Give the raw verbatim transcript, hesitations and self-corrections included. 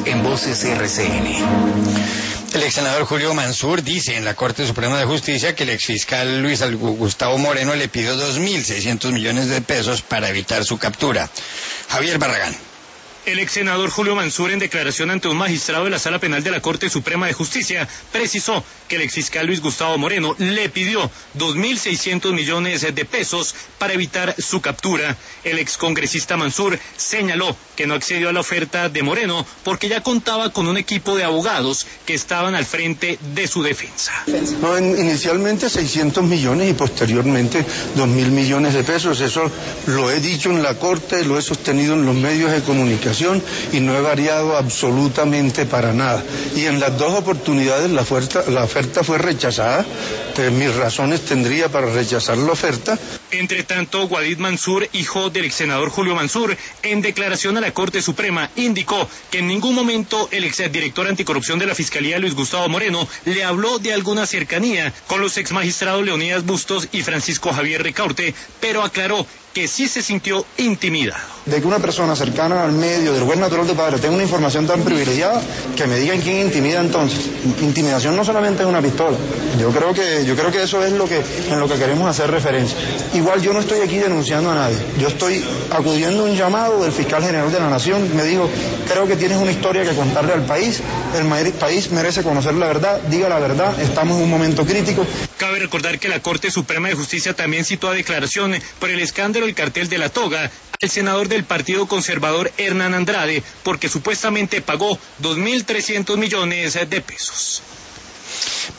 en Voces R C N. El ex senador Julio Mansur dice en la Corte Suprema de Justicia que el exfiscal Luis Gustavo Moreno le pidió dos mil seiscientos millones de pesos para evitar su captura. Javier Barragán. El ex senador Julio Mansur, en declaración ante un magistrado de la Sala Penal de la Corte Suprema de Justicia, precisó que el exfiscal Luis Gustavo Moreno le pidió dos mil seiscientos millones de pesos para evitar su captura. El excongresista Mansur señaló que no accedió a la oferta de Moreno porque ya contaba con un equipo de abogados que estaban al frente de su defensa. No, inicialmente seiscientos millones y posteriormente dos mil millones de pesos. Eso lo he dicho en la Corte, lo he sostenido en los medios de comunicación y no he variado absolutamente para nada. Y en las dos oportunidades la oferta, la oferta fue rechazada. Entonces, mis razones tendría para rechazar la oferta. Entre tanto, Wadid Mansur, hijo del ex senador Julio Mansur, en declaración a la Corte Suprema, indicó que en ningún momento el exdirector anticorrupción de la Fiscalía, Luis Gustavo Moreno, le habló de alguna cercanía con los exmagistrados Leonidas Bustos y Francisco Javier Ricaurte, pero aclaró que sí se sintió intimidado. De que una persona cercana al medio, del juez natural de padre, tenga una información tan privilegiada, que me digan quién intimida entonces. Intimidación no solamente es una pistola. Yo creo que, yo creo que eso es lo que, en lo que queremos hacer referencia. Igual yo no estoy aquí denunciando a nadie. Yo estoy acudiendo a un llamado del fiscal general de la Nación. Me dijo, creo que tienes una historia que contarle al país. El país merece conocer la verdad. Diga la verdad. Estamos en un momento crítico. Cabe recordar que la Corte Suprema de Justicia también citó a declaración por el escándalo del cartel de la toga al senador del Partido Conservador Hernán Andrade porque supuestamente pagó dos mil trescientos millones de pesos.